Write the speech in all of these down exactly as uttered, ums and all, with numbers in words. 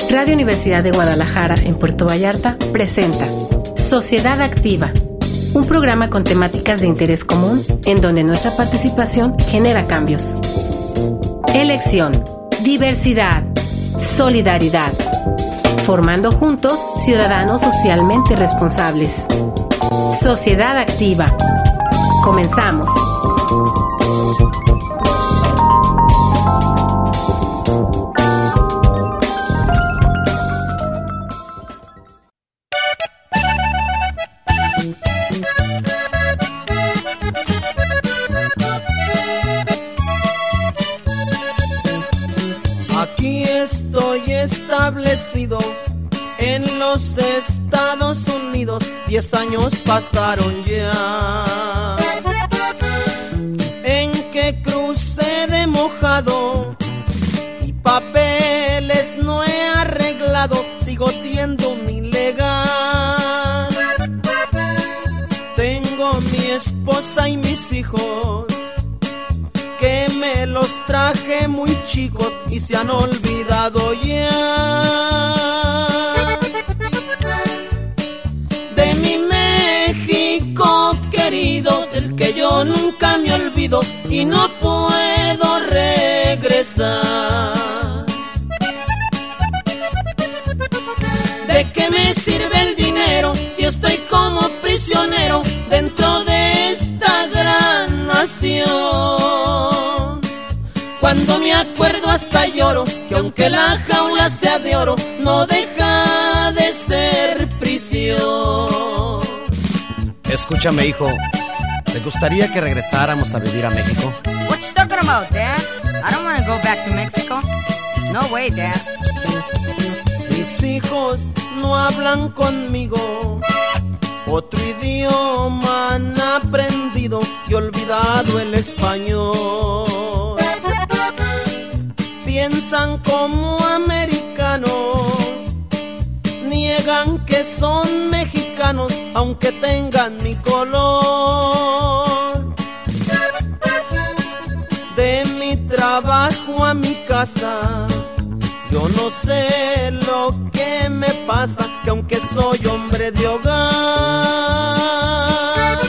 Radio Universidad de Guadalajara en Puerto Vallarta presenta Sociedad Activa, un programa con temáticas de interés común en donde nuestra participación genera cambios. Elección, diversidad, solidaridad, formando juntos ciudadanos socialmente responsables. Sociedad Activa. Comenzamos. Aquí estoy establecido en los Estados Unidos, diez años pasaron ya, en que crucé de mojado y papeles no he arreglado, sigo siendo un ilegal. Tengo mi esposa y mis hijos, que me los traje muy chicos y se han olvidado ya de mi México querido, del que yo nunca me olvido y no puedo regresar. ¿De qué me sirve el dinero si estoy como prisionero dentro de esta gran nación? Cuando me acuerdo hasta lloro, que aunque la jaula sea de oro, no deja de ser prisión. Escúchame, hijo, ¿te gustaría que regresáramos a vivir a México? What you talking about, Dad? I don't want to go back to Mexico. No way, Dad. Mis hijos no hablan conmigo, otro idioma han aprendido y olvidado el español. Piensan como americanos, niegan que son mexicanos, aunque tengan mi color. De mi trabajo a mi casa, yo no sé lo que me pasa, que aunque soy hombre de hogar,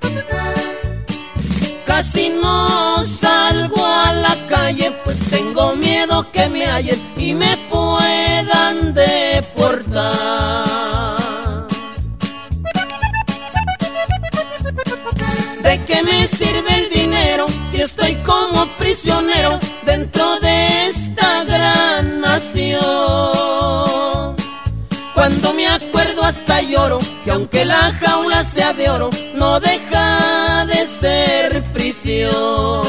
casi no salgo a la calle, pues tengo miedo que me hallen y me puedan deportar. ¿De qué me sirve el dinero si estoy como prisionero dentro de esta gran nación? Cuando me acuerdo hasta lloro, que aunque la jaula sea de oro, no deja de ser prisión.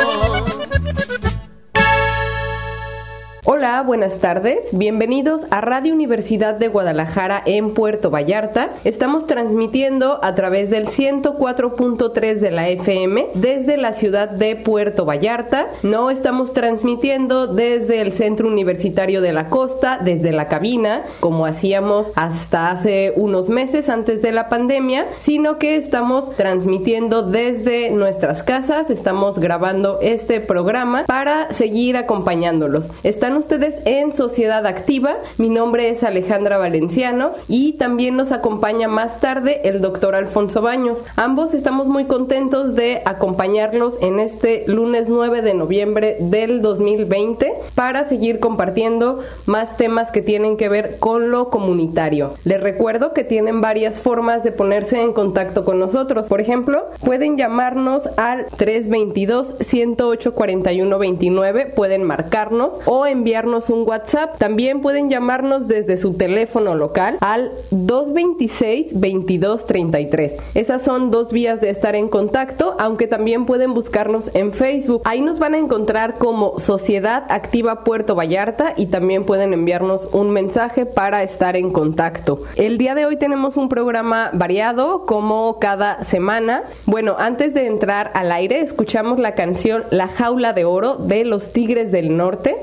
Hola, buenas tardes. Bienvenidos a Radio Universidad de Guadalajara en Puerto Vallarta. Estamos transmitiendo a través del ciento cuatro punto tres de la F M desde la ciudad de Puerto Vallarta. No estamos transmitiendo desde el Centro Universitario de la Costa, desde la cabina, como hacíamos hasta hace unos meses antes de la pandemia, sino que estamos transmitiendo desde nuestras casas. Estamos grabando este programa para seguir acompañándolos. Están ustedes en Sociedad Activa. Mi nombre es Alejandra Valenciano y también nos acompaña más tarde el doctor Alfonso Baños. Ambos estamos muy contentos de acompañarlos en este lunes nueve de noviembre del dos mil veinte para seguir compartiendo más temas que tienen que ver con lo comunitario. Les recuerdo que tienen varias formas de ponerse en contacto con nosotros. Por ejemplo, pueden llamarnos al tres dos dos, uno cero ocho, cuatro uno dos nueve, pueden marcarnos o enviarnos un WhatsApp. También pueden llamarnos desde su teléfono local al dos dos seis, veintidós treinta y tres. Esas son dos vías de estar en contacto, aunque también pueden buscarnos en Facebook. Ahí nos van a encontrar como Sociedad Activa Puerto Vallarta y también pueden enviarnos un mensaje para estar en contacto. El día de hoy tenemos un programa variado como cada semana. Bueno, antes de entrar al aire escuchamos la canción La Jaula de Oro de los Tigres del Norte, que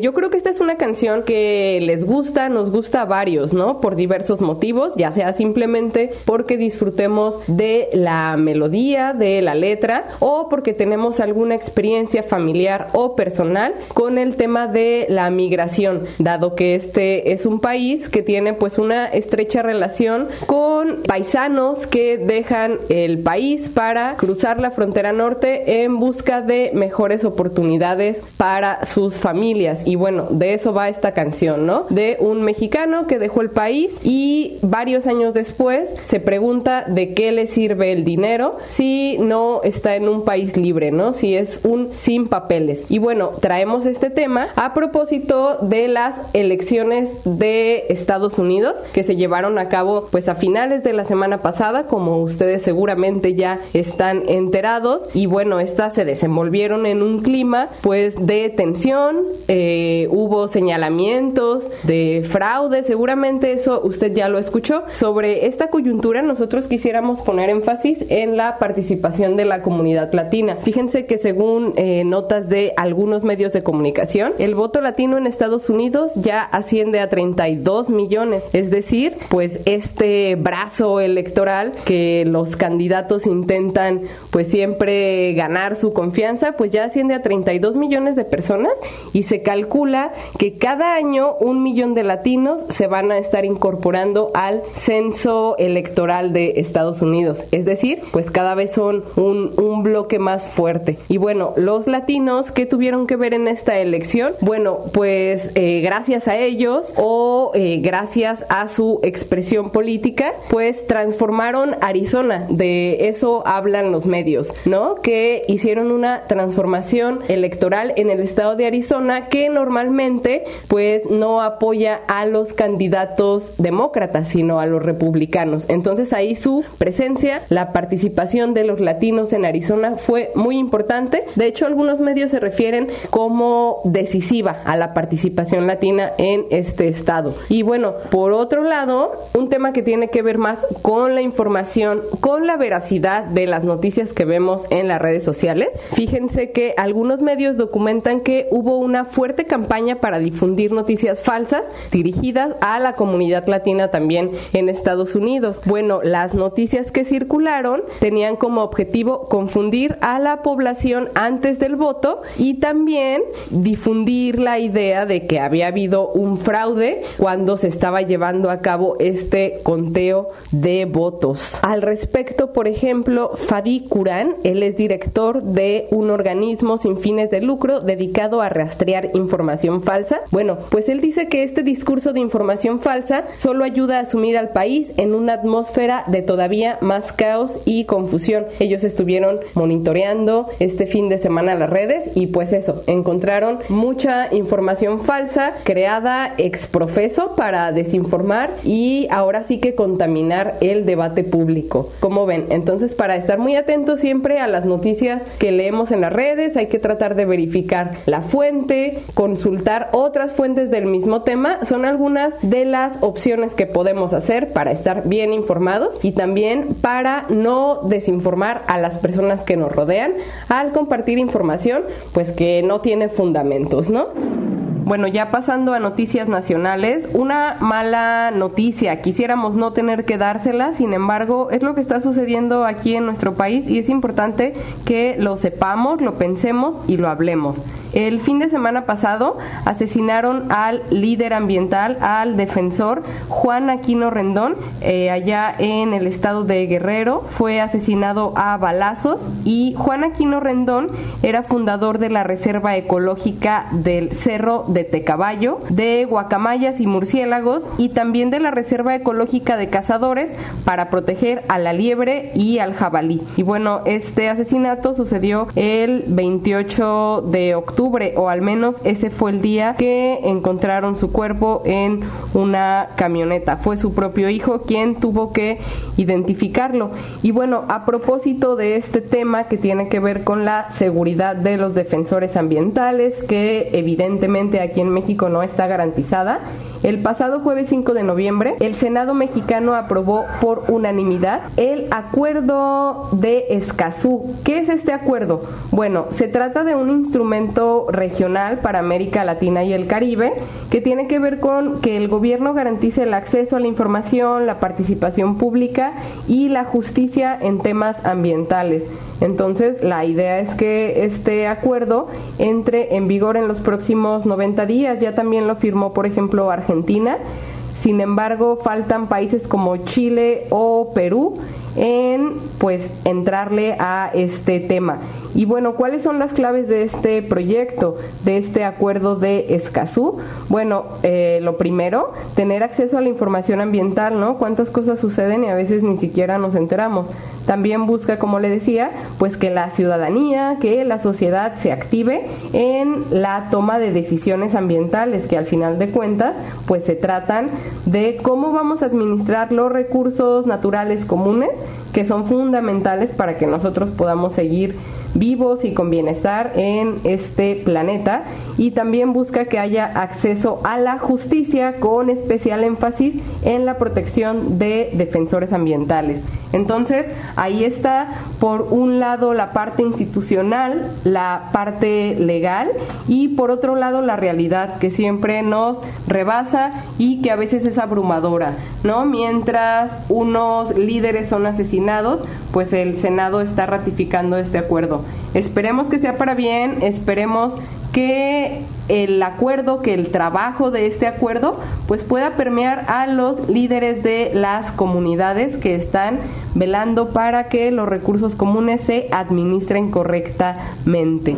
yo creo que esta es una canción que les gusta, nos gusta a varios, ¿no? Por diversos motivos, ya sea simplemente porque disfrutemos de la melodía, de la letra, o porque tenemos alguna experiencia familiar o personal con el tema de la migración, dado que este es un país que tiene pues una estrecha relación con paisanos que dejan el país para cruzar la frontera norte en busca de mejores oportunidades para sus familias. Y bueno, de eso va esta canción, ¿no? De un mexicano que dejó el país y varios años después se pregunta de qué le sirve el dinero si no está en un país libre, ¿no? Si es un sin papeles. Y bueno, traemos este tema a propósito de las elecciones de Estados Unidos que se llevaron a cabo pues a finales de la semana pasada, como ustedes seguramente ya están enterados, y bueno, estas se desenvolvieron en un clima pues de tensión, eh, hubo señalamientos de fraude, seguramente eso usted ya lo escuchó. Sobre esta coyuntura nosotros quisiéramos poner énfasis en la participación de la comunidad latina. Fíjense que según eh, notas de algunos medios de comunicación, el voto latino en Estados Unidos ya asciende a treinta y dos millones, es decir, pues este brazo electoral que los candidatos intentan pues siempre ganar su confianza, pues ya asciende a treinta y dos millones de personas, y se calcula que cada año un millón de latinos se van a estar incorporando al censo electoral de Estados Unidos, es decir, pues cada vez son un, un bloque más fuerte. Y bueno, los latinos, ¿qué tuvieron que ver en esta elección? Bueno, pues eh, gracias a ellos o eh, gracias a su expresión política, pues transformaron Arizona. De eso hablan los medios, ¿no? Que hicieron una transformación electoral en el estado de Arizona que normalmente pues no apoya a los candidatos demócratas, sino a los republicanos. Entonces ahí su presencia, la participación de los latinos en Arizona fue muy importante. De hecho, algunos medios se refieren como decisiva a la participación latina en este estado. Y bueno, por otro lado, un tema que tiene que ver más con la información, con la veracidad de las noticias que vemos en las redes sociales. Fíjense que algunos medios documentan que hubo una fuerte campaña para difundir noticias falsas dirigidas a la comunidad latina también en Estados Unidos. Bueno, las noticias que circularon tenían como objetivo confundir a la población antes del voto y también difundir la idea de que había habido un fraude cuando se estaba llevando a cabo este conteo de votos. Al respecto, por ejemplo, Fadi Kurán, él es director de un organismo sin fines de lucro dedicado a rastrear información falsa. Bueno, pues él dice que este discurso de información falsa solo ayuda a sumir al país en una atmósfera de todavía más caos y confusión. Ellos estuvieron monitoreando este fin de semana las redes y pues eso, encontraron mucha información falsa creada ex profeso para desinformar y ahora sí que contaminar el debate público. Como ven, entonces para estar muy atentos siempre a las noticias que leemos en las redes, hay que tratar de verificar la fuente, consultar otras fuentes del mismo tema. Son algunas de las opciones que podemos hacer para estar bien informados y también para no desinformar a las personas que nos rodean al compartir información pues que no tiene fundamentos, ¿no? Bueno, ya pasando a noticias nacionales, una mala noticia, quisiéramos no tener que dársela, sin embargo, es lo que está sucediendo aquí en nuestro país y es importante que lo sepamos, lo pensemos y lo hablemos. El fin de semana pasado asesinaron al líder ambiental, al defensor Juan Aquino Rendón, eh, allá en el estado de Guerrero, fue asesinado a balazos y Juan Aquino Rendón era fundador de la Reserva Ecológica del Cerro de Tecaballo, de guacamayas y murciélagos y también de la Reserva Ecológica de Cazadores para proteger a la liebre y al jabalí. Y bueno, este asesinato sucedió el veintiocho de octubre, o al menos ese fue el día que encontraron su cuerpo en una camioneta. Fue su propio hijo quien tuvo que identificarlo. Y bueno, a propósito de este tema que tiene que ver con la seguridad de los defensores ambientales, que evidentemente aquí en México no está garantizada, El pasado jueves cinco de noviembre, el Senado mexicano aprobó por unanimidad el Acuerdo de Escazú. ¿Qué es este acuerdo? Bueno, se trata de un instrumento regional para América Latina y el Caribe que tiene que ver con que el gobierno garantice el acceso a la información, la participación pública y la justicia en temas ambientales. Entonces, la idea es que este acuerdo entre en vigor en los próximos noventa días. Ya también lo firmó, por ejemplo, Argentina. Sin embargo, faltan países como Chile o Perú en pues entrarle a este tema. Y bueno, ¿cuáles son las claves de este proyecto, de este acuerdo de Escazú? Bueno, eh, lo primero, tener acceso a la información ambiental, ¿no? Cuántas cosas suceden y a veces ni siquiera nos enteramos. También busca, como le decía, pues que la ciudadanía, que la sociedad se active en la toma de decisiones ambientales, que al final de cuentas, pues se tratan de cómo vamos a administrar los recursos naturales comunes, que son fundamentales para que nosotros podamos seguir vivos y con bienestar en este planeta, y también busca que haya acceso a la justicia con especial énfasis en la protección de defensores ambientales. Entonces, ahí está, por un lado, la parte institucional, la parte legal, y por otro lado, la realidad, que siempre nos rebasa y que a veces es abrumadora, ¿no? Mientras unos líderes son asesinados, pues el Senado está ratificando este acuerdo. Esperemos que sea para bien, esperemos que el acuerdo, que el trabajo de este acuerdo, pues pueda permear a los líderes de las comunidades que están velando para que los recursos comunes se administren correctamente.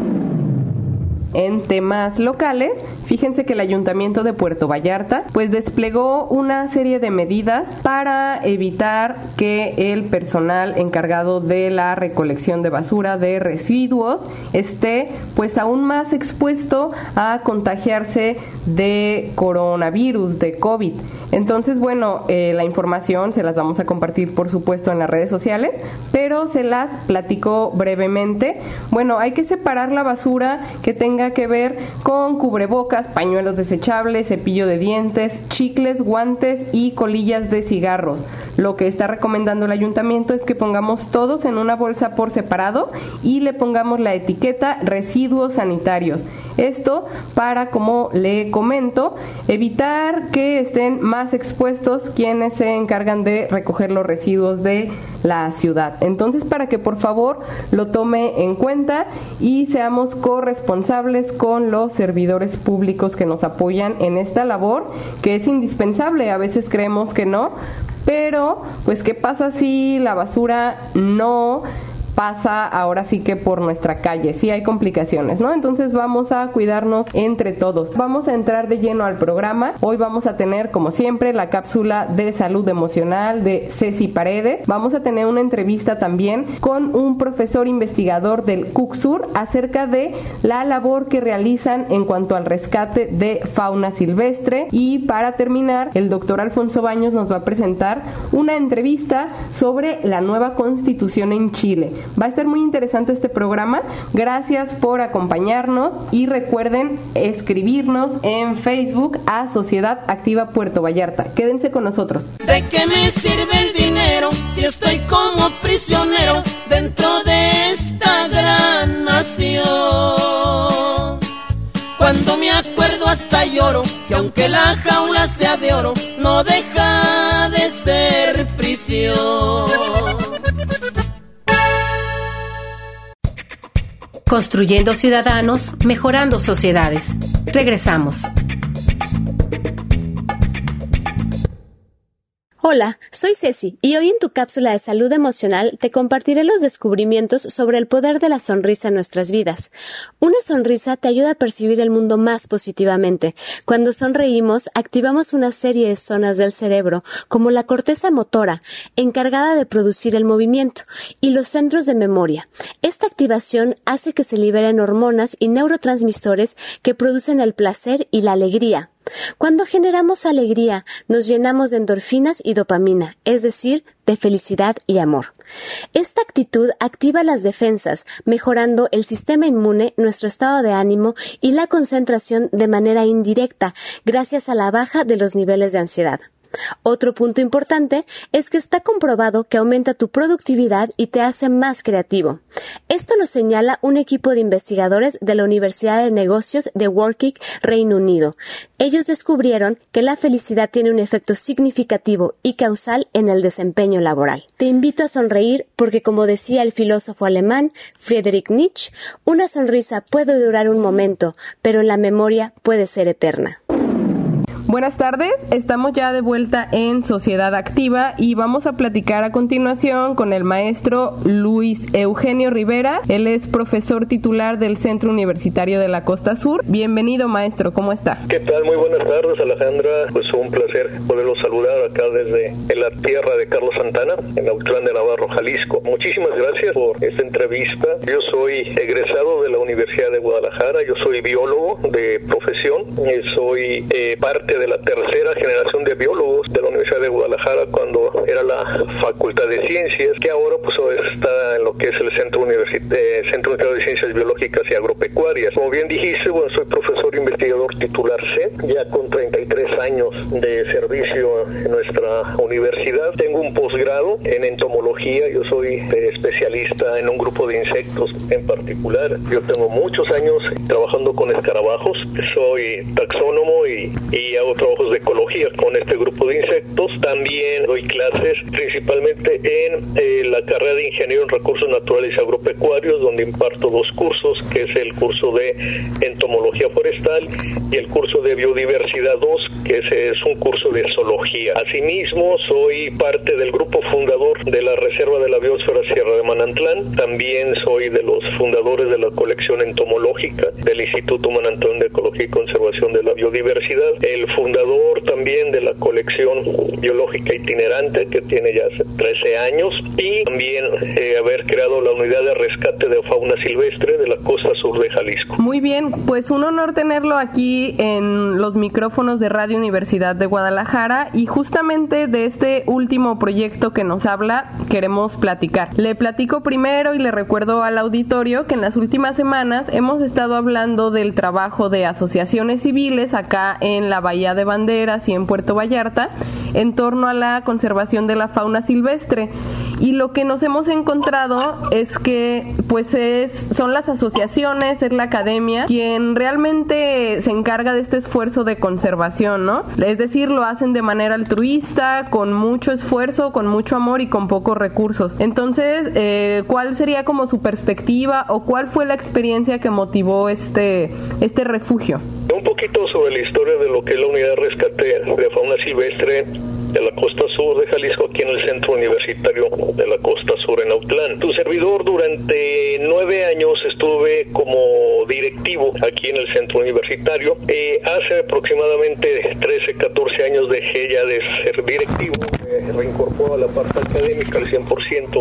En temas locales, fíjense que el Ayuntamiento de Puerto Vallarta pues desplegó una serie de medidas para evitar que el personal encargado de la recolección de basura, de residuos, esté pues aún más expuesto a contagiarse de coronavirus, de COVID. Entonces, bueno, eh, la información se las vamos a compartir, por supuesto, en las redes sociales, pero se las platico brevemente. Bueno, hay que separar la basura que tenga que ver con cubrebocas, pañuelos desechables, cepillo de dientes, chicles, guantes y colillas de cigarros. Lo que está recomendando el ayuntamiento es que pongamos todos en una bolsa por separado y le pongamos la etiqueta residuos sanitarios. Esto para, como le comento, evitar que estén más expuestos quienes se encargan de recoger los residuos de la ciudad. Entonces, para que por favor lo tome en cuenta y seamos corresponsables con los servidores públicos que nos apoyan en esta labor, que es indispensable. A veces creemos que no, pero pues ¿qué pasa si la basura no pasa ahora sí que por nuestra calle? Sí hay complicaciones, ¿no? Entonces vamos a cuidarnos entre todos. Vamos a entrar de lleno al programa. Hoy vamos a tener, como siempre, la cápsula de salud emocional de Ceci Paredes. Vamos a tener una entrevista también con un profesor investigador del CUCSUR acerca de la labor que realizan en cuanto al rescate de fauna silvestre. Y para terminar, el doctor Alfonso Baños nos va a presentar una entrevista sobre la nueva constitución en Chile. Va a estar muy interesante este programa. Gracias por acompañarnos y recuerden escribirnos en Facebook a Sociedad Activa Puerto Vallarta. Quédense con nosotros. ¿De qué me sirve el dinero si estoy como prisionero dentro de esta gran nación? Cuando me acuerdo hasta lloro, que aunque la jaula sea de oro, no deja de ser prisión. Construyendo ciudadanos, mejorando sociedades. Regresamos. Hola, soy Ceci y hoy en tu cápsula de salud emocional te compartiré los descubrimientos sobre el poder de la sonrisa en nuestras vidas. Una sonrisa te ayuda a percibir el mundo más positivamente. Cuando sonreímos, activamos una serie de zonas del cerebro, como la corteza motora, encargada de producir el movimiento, y los centros de memoria. Esta activación hace que se liberen hormonas y neurotransmisores que producen el placer y la alegría. Cuando generamos alegría, nos llenamos de endorfinas y dopamina, es decir, de felicidad y amor. Esta actitud activa las defensas, mejorando el sistema inmune, nuestro estado de ánimo y la concentración de manera indirecta, gracias a la baja de los niveles de ansiedad. Otro punto importante es que está comprobado que aumenta tu productividad y te hace más creativo. Esto lo señala un equipo de investigadores de la Universidad de Negocios de Warwick, Reino Unido. Ellos descubrieron que la felicidad tiene un efecto significativo y causal en el desempeño laboral. Te invito a sonreír porque, como decía el filósofo alemán Friedrich Nietzsche, una sonrisa puede durar un momento, pero la memoria puede ser eterna. Buenas tardes, estamos ya de vuelta en Sociedad Activa y vamos a platicar a continuación con el maestro Luis Eugenio Rivera. Él es profesor titular del Centro Universitario de la Costa Sur. Bienvenido, maestro, ¿cómo está? ¿Qué tal? Muy buenas tardes, Alejandra. Pues un placer poderlos saludar acá desde en la tierra de Carlos Santana, en Autlán de Navarro, Jalisco. Muchísimas gracias por esta entrevista. Yo soy egresado de la Universidad de Guadalajara, yo soy biólogo de profesión, soy eh, parte de la tercera generación de biólogos de la Universidad de Guadalajara cuando era la Facultad de Ciencias, que ahora pues está en lo que es el Centro Universitario, Centro Universitario de Ciencias Biológicas y Agropecuarias. Como bien dijiste, bueno, soy profesor investigador titular C, ya con treinta y tres años de servicio en nuestra universidad. Tengo un posgrado en entomología, yo soy especialista en un grupo de insectos en particular. Yo tengo muchos años trabajando con escarabajos, soy taxónomo y, y hago trabajos de ecología con este grupo de insectos. También doy clases principalmente en eh, la carrera de Ingeniero en Recursos Naturales y Agropecuarios, donde imparto dos cursos, que es el curso de Entomología Forestal y el curso de Biodiversidad dos, que es, es un curso de zoología. Asimismo, soy parte del grupo fundador de la Reserva de la Biosfera Sierra de Manantlán. También soy de los fundadores de la colección entomológica del Instituto Manantlán de Ecología y Conservación de la Biodiversidad. El fundador también de la colección biológica itinerante, que tiene ya hace trece años, y también eh, haber creado la unidad de rescate de fauna silvestre de la costa sur de Jalisco. Muy bien, pues un honor tenerlo aquí en los micrófonos de Radio Universidad de Guadalajara, y justamente de este último proyecto que nos habla queremos platicar. Le platico primero y le recuerdo al auditorio que en las últimas semanas hemos estado hablando del trabajo de asociaciones civiles acá en la Bahía de Banderas y en Puerto Vallarta en torno a la conservación de la fauna silvestre, y lo que nos hemos encontrado es que pues es, son las asociaciones, es la academia quien realmente se encarga de este esfuerzo de conservación, ¿no? Es decir, lo hacen de manera altruista, con mucho esfuerzo, con mucho amor y con pocos recursos. Entonces, eh, ¿cuál sería como su perspectiva o cuál fue la experiencia que motivó este, este refugio? Un poquito sobre la historia de lo que es la unidad de rescate de fauna silvestre de la costa sur de Jalisco, aquí en el Centro Universitario de la Costa Sur en Autlán. Tu servidor durante nueve años estuve como directivo aquí en el Centro Universitario. Eh, hace aproximadamente trece, catorce años dejé ya de ser directivo, me reincorporó a la parte académica al cien por ciento.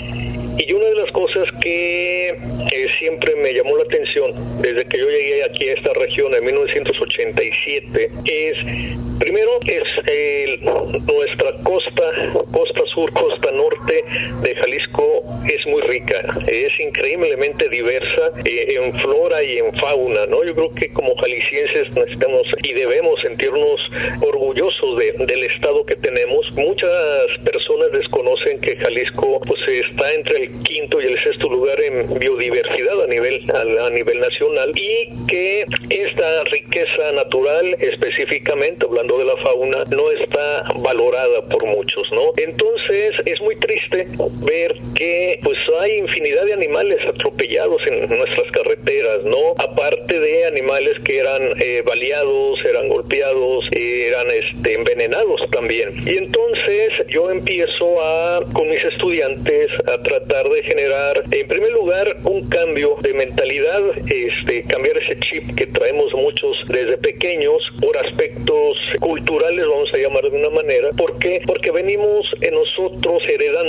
Y una de las cosas que eh, siempre me llamó la atención desde que yo llegué aquí a esta región en mil novecientos ochenta y siete es, primero, es eh, nuestra costa, costa sur, costa norte de Jalisco es muy rica, es increíblemente diversa eh, en flora y en fauna, ¿no? Yo creo que como jaliscienses necesitamos y debemos sentirnos orgullosos de, del estado que tenemos. Muchas personas desconocen que Jalisco pues está entre el quinto y el sexto lugar en biodiversidad a nivel a, a nivel nacional, y que esta riqueza natural, específicamente hablando de la fauna, no está valorada por muchos, ¿no? Entonces es muy triste ver que pues hay infinidad de animales atropellados en nuestras carreteras, ¿no? Aparte de animales que eran eh, baleados, eran golpeados, eran este, envenenados también. Y entonces yo empiezo a con mis estudiantes a tratar de generar, en primer lugar, un cambio de mentalidad, este, cambiar ese chip que traemos muchos desde pequeños por aspectos culturales, vamos a llamar de una manera. ¿Por qué? Porque venimos en nosotros heredando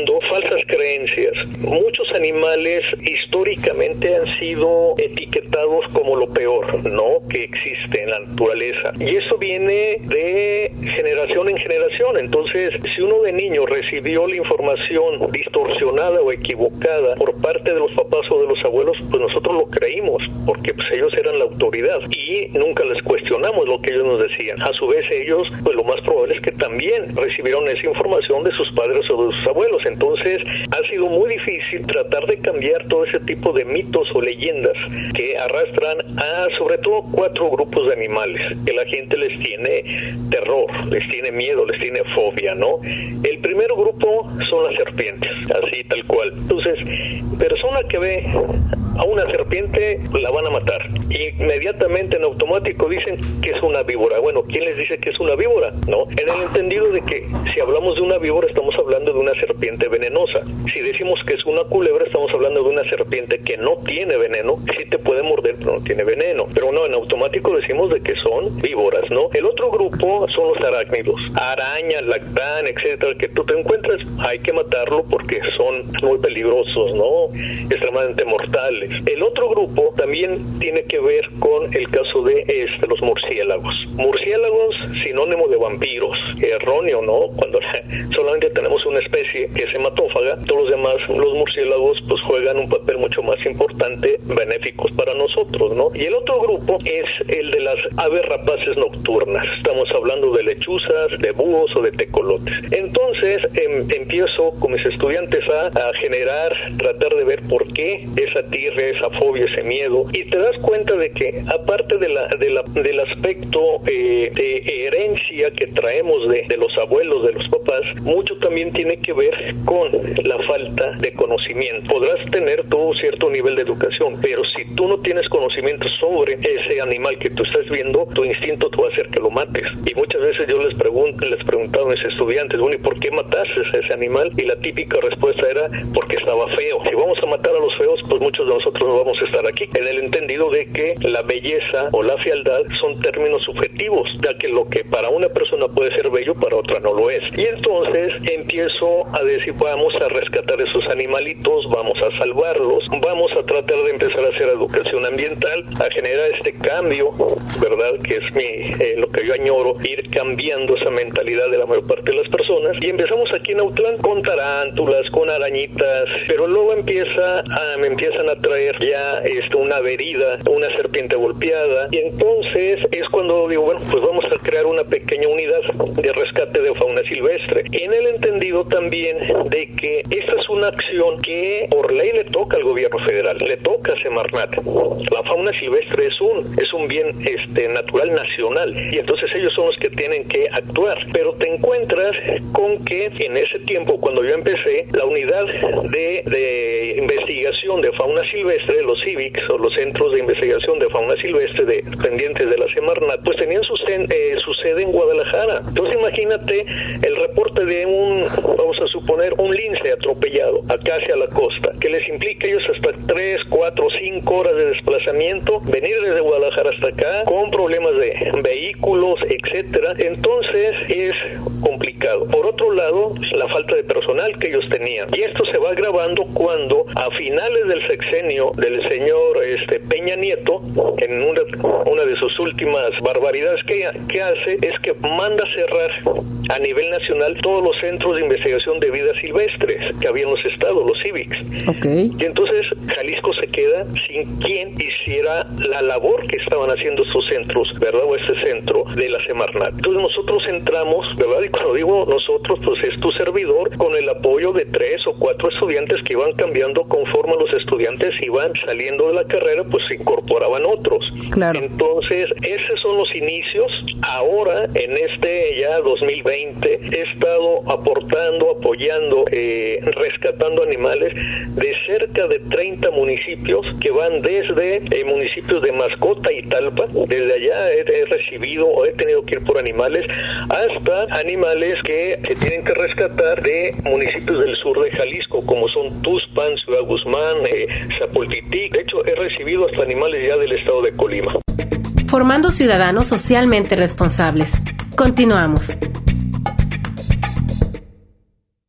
generando falsas creencias. Muchos animales históricamente han sido etiquetados como lo peor, ¿no?, que existe en la naturaleza. Y eso viene de generación en generación. Entonces, si uno de niño recibió la información distorsionada o equivocada por parte de los papás o de los abuelos, pues nosotros lo creímos, porque pues ellos eran la autoridad y nunca les cuestionamos lo que ellos nos decían. A su vez ellos, pues lo más probable es que también recibieron esa información de sus padres o de sus abuelos. Entonces ha sido muy difícil tratar de cambiar todo ese tipo de mitos o leyendas que arrastran a sobre todo cuatro grupos de animales que la gente les tiene terror, les tiene miedo, les tiene fobia, ¿no? El primer grupo son las serpientes, así tal cual. Entonces, persona que ve a una serpiente la van a matar. Inmediatamente en automático dicen que es una víbora. Bueno, ¿quién les dice que es una víbora? ¿No? En el entendido de que si hablamos de una víbora estamos hablando de una serpiente venenosa. Si decimos que es una culebra estamos hablando de una serpiente que no tiene veneno. Sí te puede morder, pero no tiene veneno. Pero no, en automático decimos de que son víboras, ¿no? El otro grupo son los arácnidos. Araña, lactán, etcétera, que tú te encuentras, hay que matarlo porque son muy peligrosos, ¿no? Extremadamente mortales. El otro grupo también tiene que ver con el caso de este, los murciélagos. Murciélagos, sinónimo de vampiros. Erróneo, ¿no? Cuando solamente tenemos una especie que es hematófaga, todos los demás, los murciélagos, pues juegan un papel mucho más importante, benéficos para nosotros, ¿no? Y el otro grupo es el de las aves rapaces nocturnas. Estamos hablando de lechuzas, de búhos o de tecolotes. Entonces em, empiezo con mis estudiantes a, a generar, tratar de ver por qué esa tirria, esa fobia, ese miedo, y te das cuenta de que aparte de la, de la, del aspecto eh, de herencia que traemos de, de los abuelos, de los papás, mucho también tiene que ver con la falta de conocimiento. Podrás tener todo cierto nivel de educación, pero si tú no tienes conocimiento sobre ese animal que tú estás viendo, tu instinto te va a hacer que lo mates. Y muchas veces yo les pregunto, les preguntaba a mis estudiantes, bueno, ¿y por qué mataste a ese animal? Y la típica respuesta era, porque estaba feo. Si vamos a matar a los feos, pues muchos de nosotros no vamos a estar aquí, en el entendido de que la belleza o la fealdad son términos subjetivos, ya que lo que para una persona puede ser bello, para otra no lo es. Y entonces empiezo a decir, vamos a rescatar esos animalitos, vamos a salvarlos, vamos a tratar de empezar a hacer educación ambiental, a generar este cambio, ¿verdad? Que es mi eh, lo que yo añoro, ir cambiando esa mentalidad de la mayor parte de las personas. Y empezamos aquí en Autlán con tarántulas, con arañitas, pero luego empieza a, me empiezan a traer ya este, una herida, una serpiente golpeada, y entonces es cuando digo, bueno, pues vamos a crear una pequeña unidad de rescate de fauna silvestre, en el entendido también de que esta es una acción que por ley le toca al gobierno federal, le toca a Semarnat. La fauna silvestre es un es un bien este natural nacional, y entonces ellos son los que tienen que actuar. Pero te encuentras con que en ese tiempo, cuando yo empecé, la unidad de, de investigación de fauna silvestre, los C I V I Cs o los Centros de Investigación de Fauna Silvestre dependientes de la Semarnat, pues tenían su, eh, su sede en Guadalajara. Entonces imagínate el reporte de un, vamos a suponer, un lince atropellado acá hacia la costa, que les implica a ellos hasta tres, cuatro, cinco horas de desplazamiento, venir desde Guadalajara hasta acá, con problemas de vehículos, etcétera. Entonces es complicado. Por otro lado, la falta de personal que ellos tenían. Y esto se va agravando cuando a finales del sexenio del señor este, Peña Nieto, en una, una de sus últimas barbaridades que, que hace, es que manda cerrar a nivel nacional todos los centros de investigación de vida silvestres que había en los estados, los C I V I Cs. Okay. Y entonces Jalisco se queda sin quien hiciera la labor que estaban haciendo estos centros, ¿verdad? O este centro de la Semarnat. Entonces nosotros entramos, ¿verdad? Y cuando digo nosotros, pues es tu servidor, con el apoyo de tres o cuatro estudiantes que iban cambiando conforme los estudiantes iban saliendo de la carrera, pues se incorporaban otros. Claro. Entonces, esos son los inicios. Ahora, en este ya dos mil veinte, he estado aportando, apoyando, eh, rescatando animales de cerca de treinta municipios que van desde eh, municipios de Mascota y Talpa. Desde allá he, he recibido o he tenido que ir por animales, hasta animales que se tienen que rescatar de municipios del sur de Jalisco, como son Tuxpan, Ciudad Guzmán, eh, Zapoltitic. De hecho, he recibido hasta animales ya del estado de Colima. Formando ciudadanos socialmente responsables. Continuamos.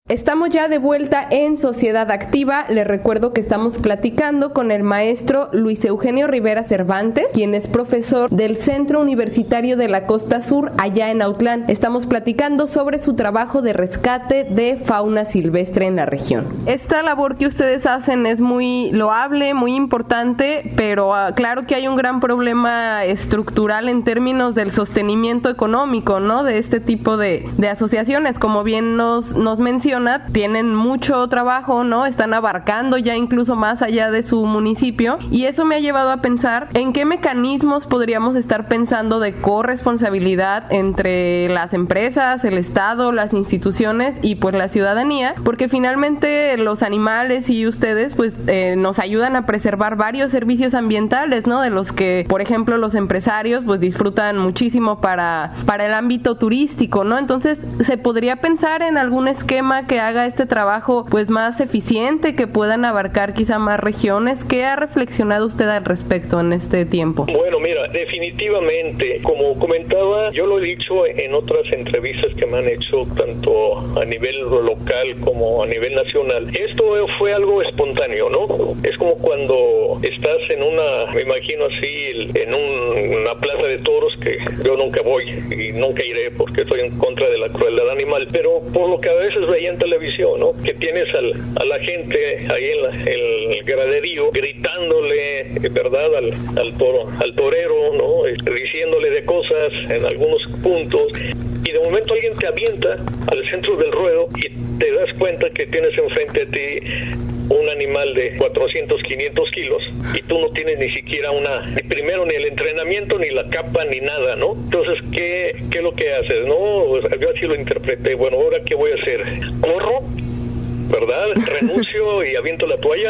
Estamos ya de vuelta en Sociedad Activa. Les recuerdo que estamos platicando con el maestro Luis Eugenio Rivera Cervantes, quien es profesor del Centro Universitario de la Costa Sur, allá en Autlán. Estamos platicando sobre su trabajo de rescate de fauna silvestre en la región. Esta labor que ustedes hacen es muy loable, muy importante, pero uh, claro que hay un gran problema estructural en términos del sostenimiento económico, ¿no? De este tipo de, de asociaciones, como bien nos, nos menciona. Tienen mucho trabajo, ¿no? Están abarcando ya incluso más allá de su municipio, y eso me ha llevado a pensar en qué mecanismos podríamos estar pensando de corresponsabilidad entre las empresas, el Estado, las instituciones y pues la ciudadanía, porque finalmente los animales y ustedes pues eh, nos ayudan a preservar varios servicios ambientales, ¿no? De los que, por ejemplo, los empresarios pues disfrutan muchísimo para, para el ámbito turístico, ¿no? Entonces, ¿se podría pensar en algún esquema que haga este trabajo pues más eficiente, que puedan abarcar quizá más regiones? ¿Qué ha reflexionado usted al respecto en este tiempo? Bueno, mira, definitivamente, como comentaba, yo lo he dicho en otras entrevistas que me han hecho tanto a nivel local como a nivel nacional, esto fue algo espontáneo, ¿no? Es como cuando estás en una, me imagino así, en un, una plaza de toros, que yo nunca voy y nunca iré porque estoy en contra de la crueldad animal, pero por lo que a veces veía en televisión, ¿no? Que tienes al, a la gente ahí en, la, en el graderío gritándole, ¿verdad? Al, al toro, al torero, ¿no? Diciéndole de cosas en algunos puntos, y de momento alguien te avienta al centro del ruedo y te das cuenta que tienes enfrente de ti un animal de cuatrocientos, quinientos kilos, y tú no tienes ni siquiera una, ni primero ni el entrenamiento, ni la capa, ni nada, ¿no? Entonces, ¿qué, qué es lo que haces? No, yo así lo interpreté. Bueno, ¿ahora qué voy a hacer? ¿Corro? ¿Verdad? ¿Renuncio y aviento la toalla?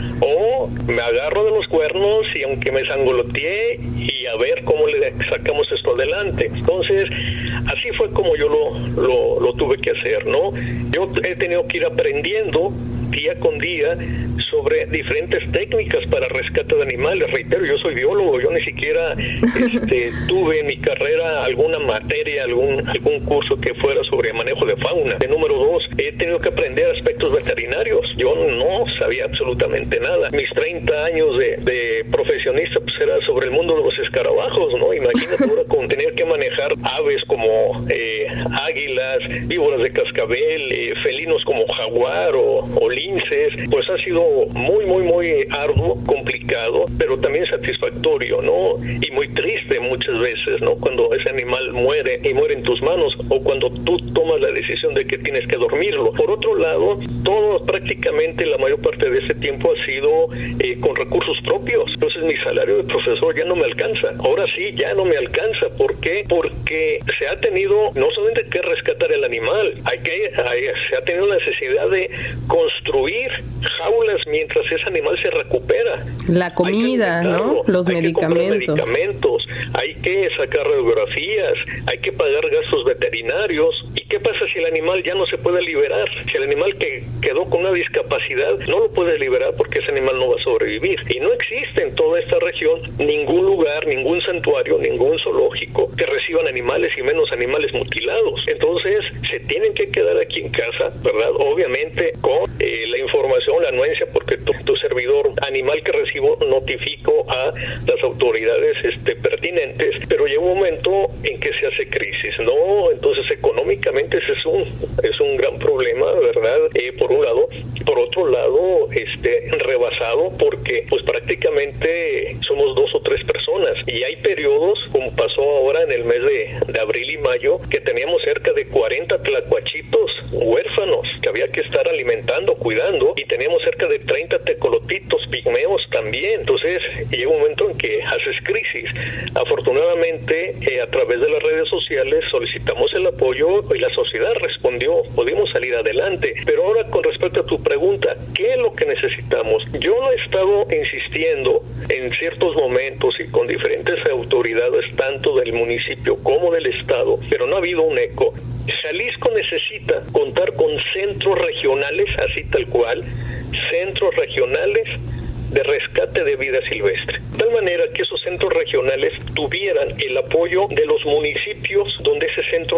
¿O me agarro de los cuernos y aunque me sangoloteé y a ver cómo le sacamos esto adelante? Entonces, así fue como yo lo, lo, lo tuve que hacer, ¿no? Yo he tenido que ir aprendiendo día con día sobre diferentes técnicas para rescate de animales. Reitero, yo soy biólogo, yo ni siquiera este, tuve en mi carrera alguna materia, algún algún curso que fuera sobre manejo de fauna. De número dos, he tenido que aprender aspectos veterinarios. Yo no sabía absolutamente nada. Mis treinta años de, de profesionista pues era sobre el mundo de los escarabajos, ¿no? Imagínate ahora con tener que manejar aves como eh, águilas, víboras de cascabel, eh, felinos como jaguar o, o linces, pues ha sido muy, muy, muy arduo, complicado, pero también satisfactorio, ¿no? Y muy triste muchas veces, ¿no? Cuando ese animal muere y muere en tus manos, o cuando tú tomas la decisión de que tienes que dormirlo. Por otro lado, todo, prácticamente la mayor parte de ese tiempo ha sido eh, con recursos propios. Entonces mi salario de profesor ya no me alcanza. Ahora sí, ya no me alcanza. ¿Por qué? Porque se ha tenido no solamente que rescatar el animal, hay que, hay, se ha tenido la necesidad de construir jaulas mientras ese animal se recupera. La comida, ¿no? Los hay medicamentos. Que medicamentos, hay que sacar radiografías, hay que pagar gastos veterinarios. ¿Y qué pasa si el animal ya no se puede liberar? Si el animal que quedó con una discapacidad no lo puede liberar porque ese animal no va a sobrevivir. Y no existe en toda esta región ningún lugar, ningún santuario, ningún zoológico que reciban animales y menos animales mutilados. Entonces se tienen que quedar aquí en casa, ¿verdad? Obviamente con eh, la información, la anuencia, porque tu, tu servidor animal que recibo notifico a las autoridades este, pertinentes, pero llega un momento en que se hace crisis, ¿no? Entonces económicamente ese es un, es un gran problema, ¿verdad? Eh, por un lado, por otro lado, este, rebasado porque pues prácticamente somos dos o tres personas y hay periodos, como pasó ahora en el mes de, de abril y mayo, que teníamos cerca de cuarenta tlacuachitos huérfanos que había que estar alimentando, cuidando, y teníamos cerca de treinta tecolotitos pigmeos también. Entonces llega un momento en que haces crisis. Afortunadamente, eh, a través de las redes sociales solicitamos el apoyo y la sociedad respondió, pudimos salir adelante. Pero ahora, con respecto a tu pregunta, ¿qué es lo que necesitamos? Yo no he estado insistiendo en ciertos momentos y con diferentes autoridades, tanto del municipio como del estado, pero no ha habido un eco. Jalisco necesita contar con centros regionales, así tal cual, centros regionales de rescate de vida silvestre, de tal manera que esos centros regionales tuvieran el apoyo de los municipios donde ese centro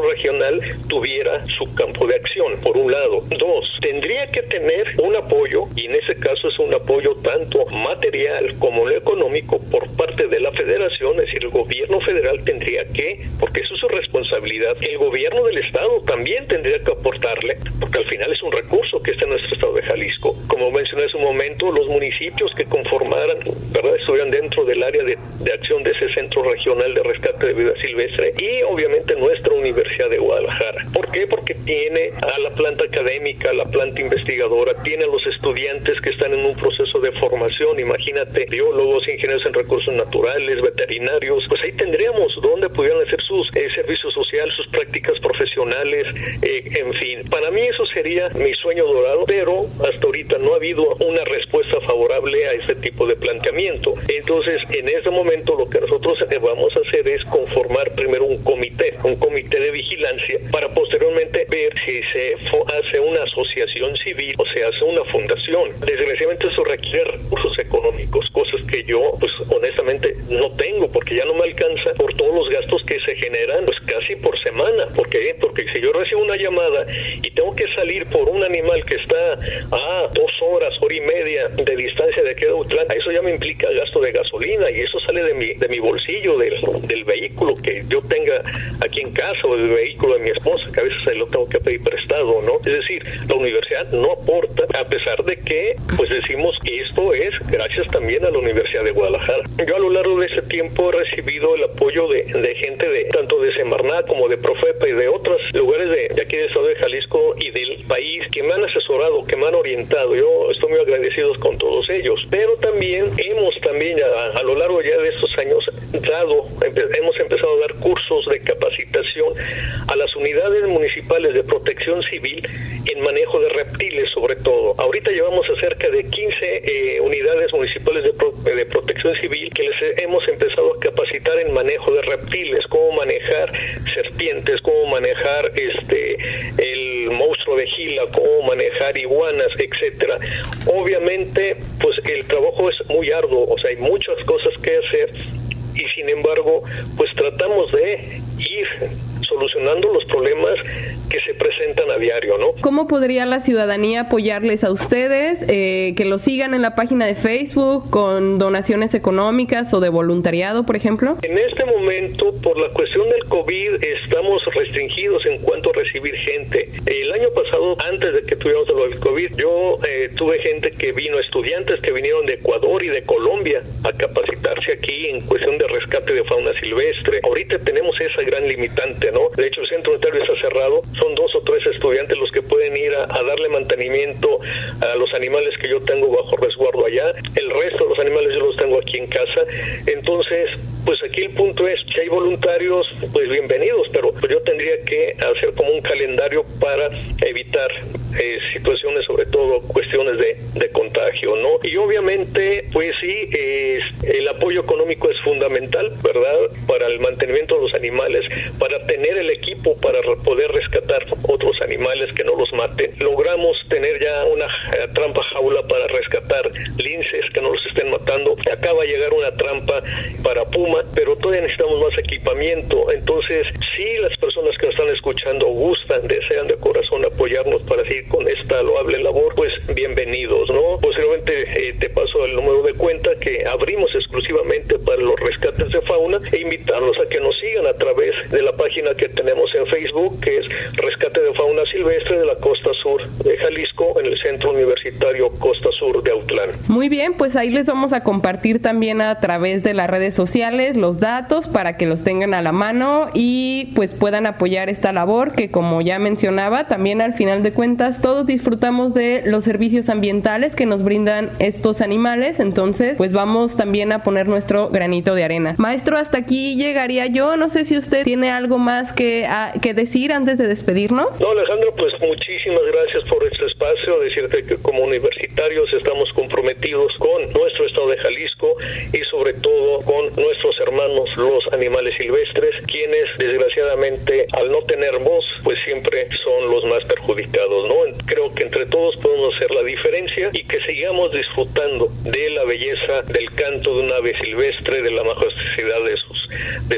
centro regional tuviera su campo de acción, por un lado. Dos, tendría que tener un apoyo, y en ese caso es un apoyo tanto material como económico por parte de la federación, es decir, el gobierno federal tendría que, porque eso es su responsabilidad, el gobierno del estado también tendría que aportarle, porque al final es un recurso que está en nuestro estado de Jalisco. Como mencioné hace un momento, los municipios que conformaran, ¿verdad?, estuvieran dentro del área de, de acción de ese centro regional de rescate de vida silvestre, y obviamente nuestra Universidad de Guadalajara. ¿Por qué? Porque tiene a la planta académica, a la planta investigadora, tiene a los estudiantes que están en un proceso de formación, imagínate, biólogos, ingenieros en recursos naturales, veterinarios, pues ahí tendríamos donde pudieran hacer sus eh, servicios sociales, sus prácticas profesionales, eh, en fin. Para mí eso sería mi sueño dorado, pero hasta ahorita no ha habido una respuesta favorable a este tipo de planteamiento. Entonces, en este momento lo que nosotros vamos a hacer es conformar primero un comité, un comité de vigilancia, para posteriormente ver si se hace una asociación civil o se hace una fundación. Desgraciadamente eso requiere recursos económicos, cosas que yo, pues honestamente, no tengo, porque ya no me alcanza por todos los gastos que se generan, pues casi por semana. ¿Por qué? Porque si yo recibo una llamada y tengo que salir por un animal que está a dos horas, hora y media de distancia de aquí de Autlán, eso ya me implica gasto de gasolina, y eso sale de mi, de mi bolsillo, del, del vehículo que yo tenga aquí en casa, o del vehículo de mi esposa, que a veces se lo tengo que pedir prestado, ¿no? Es decir, la universidad no aporta, a pesar de que, pues decimos que esto es gracias también a la Universidad de Guadalajara. Yo a lo largo de ese tiempo he recibido el apoyo de, de gente de tanto de Semarnat como de Profepa y de otros lugares de, de aquí del estado de Jalisco y del país, que me han asesorado, que me han orientado. Yo estoy muy agradecido con todos ellos, pero también hemos también a, a lo largo ya de estos años dado, empe- hemos empezado a dar cursos de capacitación a las unidades municipales de protección civil en manejo de reptiles, sobre todo. Ahorita llevamos a cerca de quince eh, unidades municipales de, pro- de protección civil que les hemos empezado a capacitar en manejo de reptiles, cómo manejar serpientes, cómo manejar este el monstruo de Gila, cómo manejar iguanas, etcétera. Obviamente, pues el trabajo es muy arduo, o sea, hay muchas cosas que hacer, y sin embargo, pues tratamos de ir solucionando los problemas que se presentan a diario, ¿no? ¿Cómo podría la ciudadanía apoyarles a ustedes? Eh, que los sigan en la página de Facebook con donaciones económicas o de voluntariado, por ejemplo. En este momento, por la cuestión del COVID, estamos restringidos en cuanto a recibir gente. El año pasado, antes de que tuviéramos lo del COVID, yo eh, tuve gente que vino, estudiantes que vinieron de Ecuador y de Colombia a capacitarse aquí en cuestión de rescate de fauna silvestre. Ahorita tenemos esa gran limitante, ¿no? De hecho, el centro unitario está cerrado. Son dos o tres estudiantes los que pueden ir a, a darle mantenimiento a los animales que yo tengo bajo resguardo allá. El resto de los animales yo los tengo aquí en casa. Entonces, pues aquí el punto es, si hay voluntarios, pues bienvenidos, pero yo tendría que hacer como un calendario para evitar eh, situaciones, sobre todo cuestiones de, de contagio, ¿no? Y obviamente, pues sí, eh, el apoyo económico es fundamental, ¿verdad? Para el mantenimiento de los animales, para tener el equipo para poder rescatar otros animales que no los maten. Logramos tener ya una eh, trampa jaula para rescatar linces que no los estén matando. Acaba de llegar una trampa para puma, pero todavía necesitamos más equipamiento. Entonces, si las personas que nos están escuchando gustan, desean de corazón apoyarnos para seguir con esta loable labor, pues bienvenidos, ¿no? Posteriormente eh, te paso el número de cuenta que abrimos exclusivamente para los rescates de fauna, e invitarlos a que nos sigan a través de la página que tenemos en Facebook, que es Rescate de Fauna Silvestre de la Costa Sur de Jalisco, en el Centro Universitario Costa Sur de Autlán. Muy bien, pues ahí les vamos a compartir también a través de las redes sociales los datos para que los tengan a la mano y pues puedan apoyar esta labor que, como ya mencionaba, también al final de cuentas todos disfrutamos de los servicios ambientales que nos brindan estos animales. Entonces pues vamos también a poner nuestro granito de arena. Maestro, hasta aquí llegaría yo. No sé si usted tiene algo más que, a, que decir antes de despedirnos. No, Alejandro, pues muchísimas gracias por este espacio. Decirte que como universitarios estamos comprometidos con nuestro estado de Jalisco y sobre todo con nuestros hermanos los animales silvestres, quienes desgraciadamente al no tener voz pues siempre son los más perjudicados, ¿no? Creo que entre todos podemos hacer la diferencia y que sigamos disfrutando de la belleza del canto de un ave silvestre, de la majestuosidad de sus de sus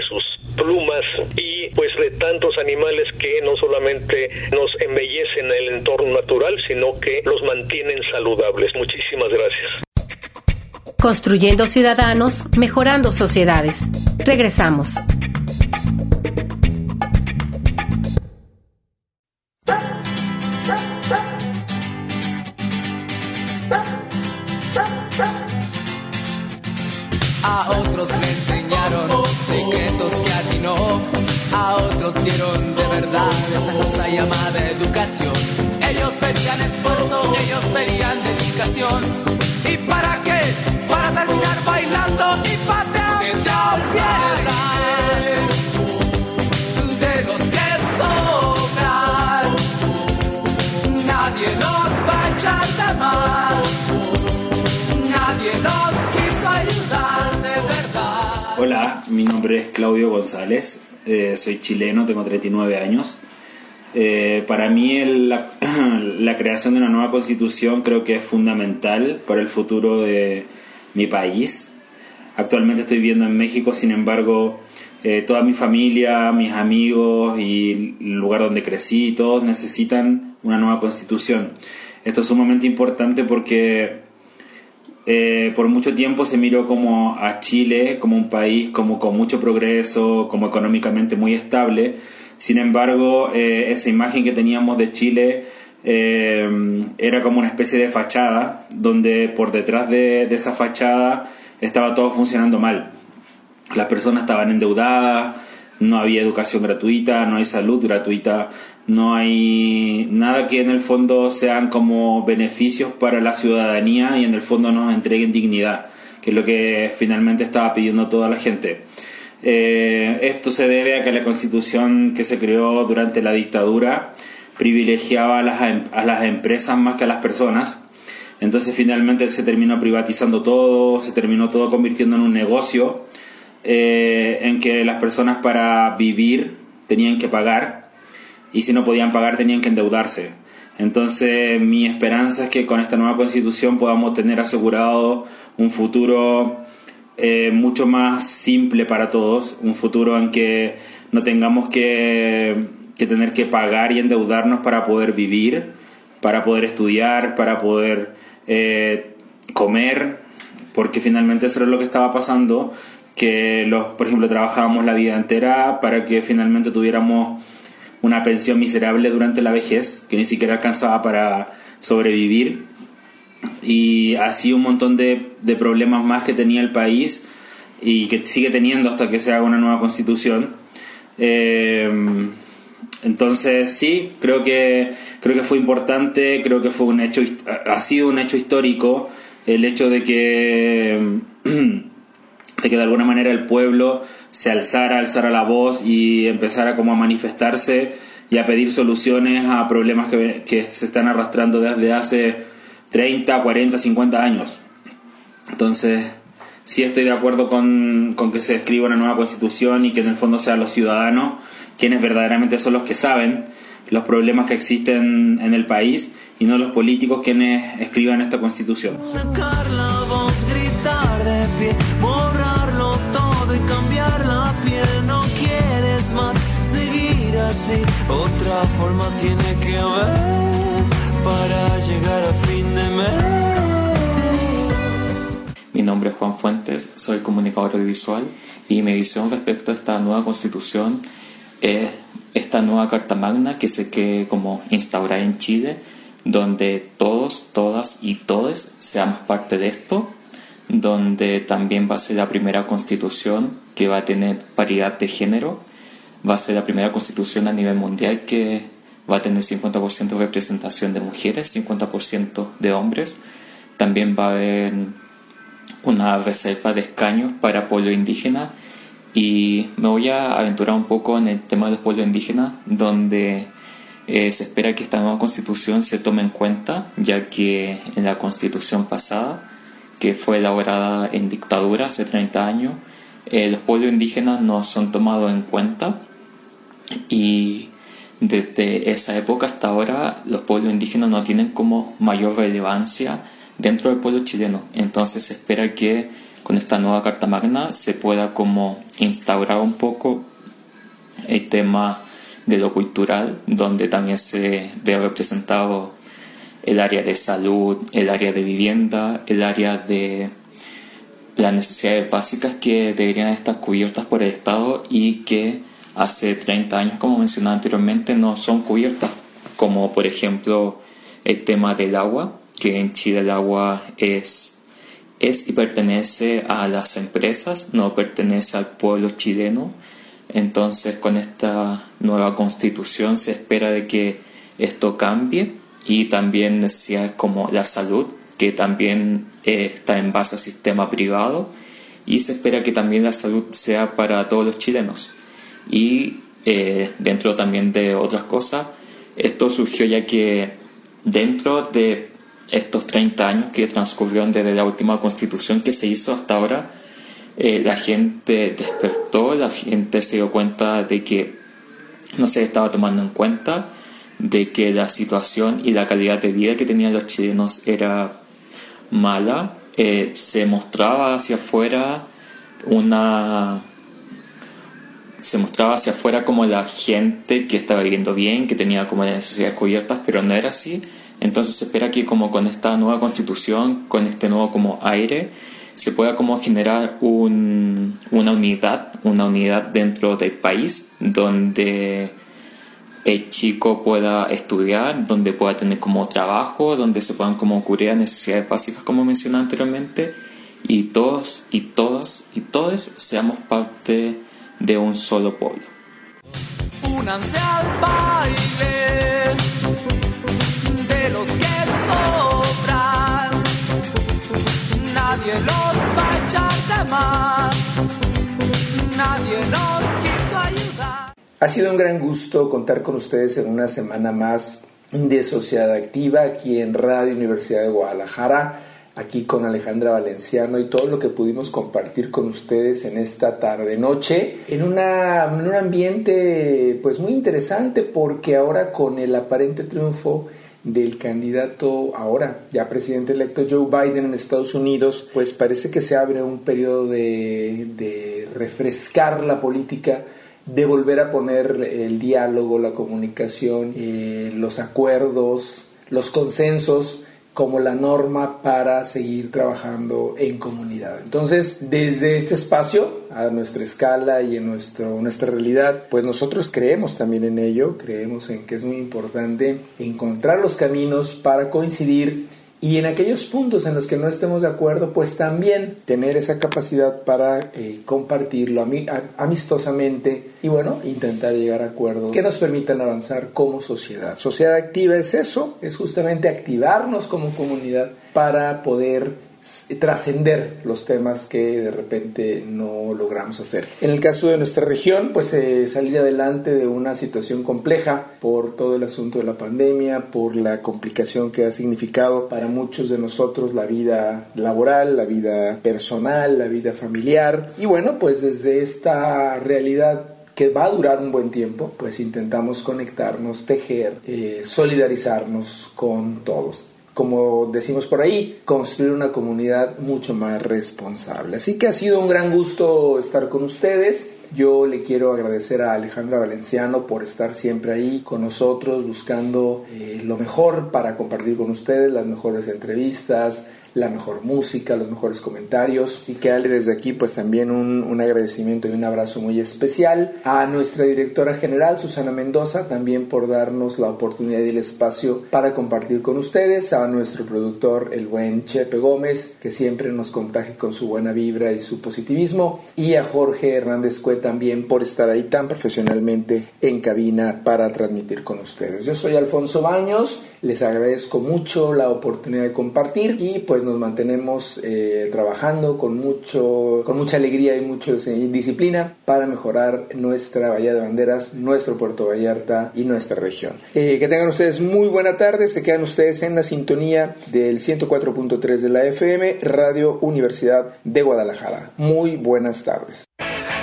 plumas y pues de tantos animales que no solamente nos embellecen el entorno natural, sino que los mantienen saludables. Muchísimas gracias. Construyendo ciudadanos, mejorando sociedades. Regresamos. A otros le enseñaron secretos que a ti no. A otros dieron de verdad esa cosa llamada educación. Ellos pedían esfuerzo, ellos pedían dedicación. ¿Y para qué? Para terminar bailando y pateando piedras de los que sobran. Nadie nos va a echar de más. Nadie nos quiso ayudar de verdad. Hola, mi nombre es Claudio González, eh, soy chileno, tengo treinta y nueve años. Eh, para mí el, la, la creación de una nueva constitución creo que es fundamental para el futuro de mi país. Actualmente estoy viviendo en México, sin embargo, eh, toda mi familia, mis amigos y el lugar donde crecí, todos necesitan una nueva constitución. Esto es sumamente importante porque eh, por mucho tiempo se miró como a Chile como un país como con mucho progreso, como económicamente muy estable. Sin embargo, eh, esa imagen que teníamos de Chile eh, era como una especie de fachada, donde por detrás de, de esa fachada estaba todo funcionando mal. Las personas estaban endeudadas, no había educación gratuita, no hay salud gratuita, no hay nada que en el fondo sean como beneficios para la ciudadanía y en el fondo nos entreguen dignidad, que es lo que finalmente estaba pidiendo toda la gente. Eh, esto se debe a que la Constitución que se creó durante la dictadura privilegiaba a las, a las empresas más que a las personas. Entonces finalmente se terminó privatizando todo, se terminó todo convirtiendo en un negocio eh, en que las personas para vivir tenían que pagar y si no podían pagar tenían que endeudarse. Entonces mi esperanza es que con esta nueva Constitución podamos tener asegurado un futuro Eh, mucho más simple para todos, un futuro en que no tengamos que, que tener que pagar y endeudarnos para poder vivir, para poder estudiar, para poder eh, comer, porque finalmente eso es lo que estaba pasando, que los, por ejemplo, trabajábamos la vida entera para que finalmente tuviéramos una pensión miserable durante la vejez, que ni siquiera alcanzaba para sobrevivir. Y así un montón de, de problemas más que tenía el país y que sigue teniendo hasta que se haga una nueva constitución. Eh, entonces sí, creo que creo que fue importante, creo que fue un hecho, ha sido un hecho histórico el hecho de que de que de alguna manera el pueblo se alzara, alzara la voz y empezara como a manifestarse y a pedir soluciones a problemas que, que se están arrastrando desde hace treinta, cuarenta, cincuenta años. Entonces, sí estoy de acuerdo con, con que se escriba una nueva constitución y que en el fondo sean los ciudadanos quienes verdaderamente son los que saben los problemas que existen en el país y no los políticos quienes escriban esta constitución. Sacar la voz, gritar de pie, borrarlo todo y cambiar la piel. No quieres más seguir así, otra forma tiene que haber para llegar a fin de mes. Mi nombre es Juan Fuentes, soy comunicador audiovisual y mi visión respecto a esta nueva constitución es esta nueva Carta Magna que se quiere como instaurar en Chile, donde todos, todas y todes seamos parte de esto, donde también va a ser la primera constitución que va a tener paridad de género, va a ser la primera constitución a nivel mundial que va a tener cincuenta por ciento de representación de mujeres, cincuenta por ciento de hombres. También va a haber una reserva de escaños para pueblo indígena y me voy a aventurar un poco en el tema de los pueblos indígenas, donde eh, se espera que esta nueva constitución se tome en cuenta, ya que en la constitución pasada, que fue elaborada en dictadura hace treinta años, eh, los pueblos indígenas no son tomados en cuenta y desde esa época hasta ahora los pueblos indígenas no tienen como mayor relevancia dentro del pueblo chileno. Entonces se espera que con esta nueva Carta Magna se pueda como instaurar un poco el tema de lo cultural, donde también se ve representado el área de salud, el área de vivienda, el área de las necesidades básicas que deberían estar cubiertas por el Estado y que hace treinta años, como mencionaba anteriormente, no son cubiertas, como por ejemplo el tema del agua, que en Chile el agua es, es y pertenece a las empresas, no pertenece al pueblo chileno. Entonces, con esta nueva constitución se espera de que esto cambie, y también necesidades como la salud, que también eh, está en base al sistema privado, y se espera que también la salud sea para todos los chilenos. Y eh, dentro también de otras cosas, esto surgió ya que dentro de estos treinta años que transcurrieron desde la última constitución que se hizo hasta ahora, Eh, la gente despertó, la gente se dio cuenta de que no se estaba tomando en cuenta, de que la situación y la calidad de vida que tenían los chilenos era mala. Eh, se mostraba hacia afuera una se mostraba hacia afuera como la gente que estaba viviendo bien, que tenía como las necesidades cubiertas, pero no era así. Entonces se espera que como con esta nueva constitución, con este nuevo como aire, se pueda como generar un, una unidad, una unidad dentro del país, donde el chico pueda estudiar, donde pueda tener como trabajo, donde se puedan como cubrir necesidades básicas, como mencioné anteriormente, y todos y todas y todos seamos parte de un solo pueblo. Únanse al baile de los que sobran, nadie los va a echar de más, nadie los quiso ayudar. Ha sido un gran gusto contar con ustedes en una semana más de Sociedad Activa aquí en Radio Universidad de Guadalajara, aquí con Alejandra Valenciano y todo lo que pudimos compartir con ustedes en esta tarde-noche, en, una, en un ambiente pues muy interesante, porque ahora con el aparente triunfo del candidato ahora ya presidente electo Joe Biden en Estados Unidos, pues parece que se abre un periodo de, de refrescar la política, de volver a poner el diálogo, la comunicación, eh, los acuerdos, los consensos como la norma para seguir trabajando en comunidad. Entonces, desde este espacio, a nuestra escala y en nuestro, nuestra realidad, pues nosotros creemos también en ello, creemos en que es muy importante encontrar los caminos para coincidir, y en aquellos puntos en los que no estemos de acuerdo, pues también tener esa capacidad para eh, compartirlo amistosamente y bueno, intentar llegar a acuerdos que nos permitan avanzar como sociedad. Sociedad activa es eso, es justamente activarnos como comunidad para poder trascender los temas que de repente no logramos hacer. En el caso de nuestra región, pues eh, salir adelante de una situación compleja por todo el asunto de la pandemia, por la complicación que ha significado para muchos de nosotros la vida laboral, la vida personal, la vida familiar. Y bueno, pues desde esta realidad que va a durar un buen tiempo, pues intentamos conectarnos, tejer, eh, solidarizarnos con todos. Como decimos por ahí, construir una comunidad mucho más responsable. Así que ha sido un gran gusto estar con ustedes. Yo le quiero agradecer a Alejandra Valenciano por estar siempre ahí con nosotros, buscando eh, lo mejor para compartir con ustedes, las mejores entrevistas, la mejor música, los mejores comentarios. Así que dale desde aquí pues también un, un agradecimiento y un abrazo muy especial a nuestra directora general Susana Mendoza, también por darnos la oportunidad y el espacio para compartir con ustedes, a nuestro productor el buen Chepe Gómez, que siempre nos contagia con su buena vibra y su positivismo, y a Jorge Hernández Cue también por estar ahí tan profesionalmente en cabina para transmitir con ustedes. Yo soy Alfonso Baños, les agradezco mucho la oportunidad de compartir y pues nos mantenemos eh, trabajando con mucho con mucha alegría y mucha disciplina para mejorar nuestra Bahía de Banderas, nuestro Puerto Vallarta y nuestra región. Eh, que tengan ustedes muy buena tarde, se quedan ustedes en la sintonía del ciento cuatro punto tres de la F M, Radio Universidad de Guadalajara. Muy buenas tardes.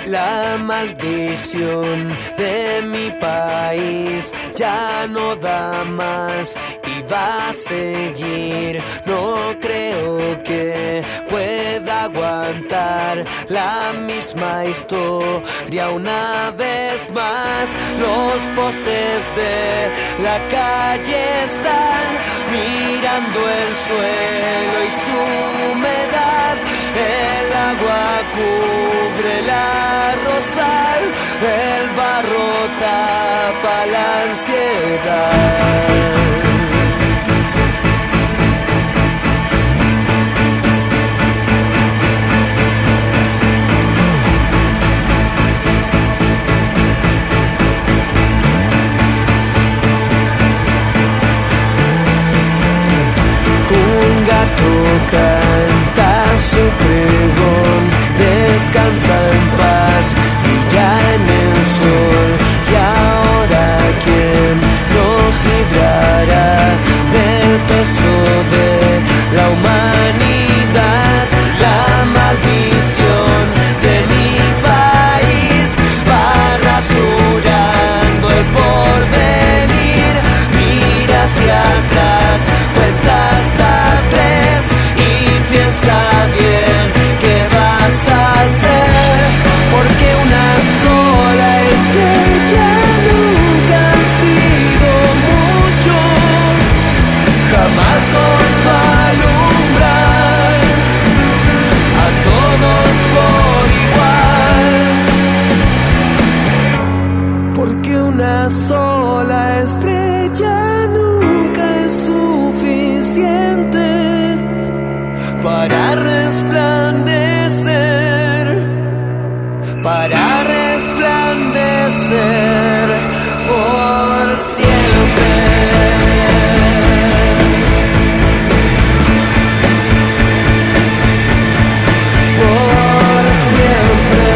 La maldición de mi país ya no da más y va a seguir. No creo que pueda aguantar la misma historia una vez más. Los postes de la calle están mirando el suelo y su humedad. El agua cubre la rosal, el barro tapa la ansiedad. Un gato canta su pregón, descansa en paz, brilla en el sol. Y ahora quién nos librará del peso de la humanidad. La maldición de mi país va rasurando el porvenir. Mira hacia atrás, cuenta hasta tres y piensa bien qué vas a hacer, porque una sola estrella nunca ha sido mucho, jamás nos va a alumbrar a todos por igual, porque una sola estrella nunca es suficiente para resplandecer, para resplandecer por siempre. Por siempre.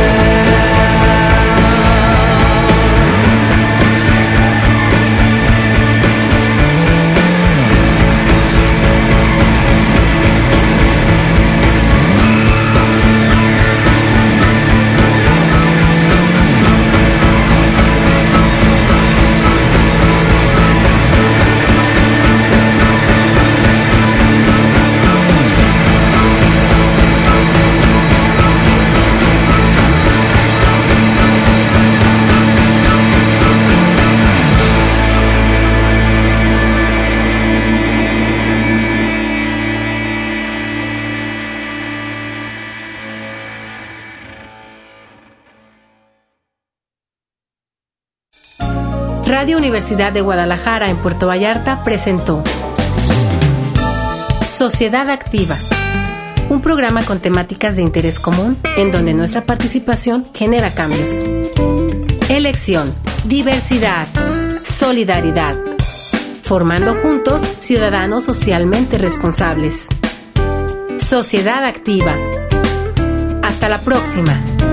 Radio Universidad de Guadalajara en Puerto Vallarta presentó Sociedad Activa, un programa con temáticas de interés común en donde nuestra participación genera cambios. Elección, diversidad, solidaridad, formando juntos ciudadanos socialmente responsables. Sociedad Activa. Hasta la próxima.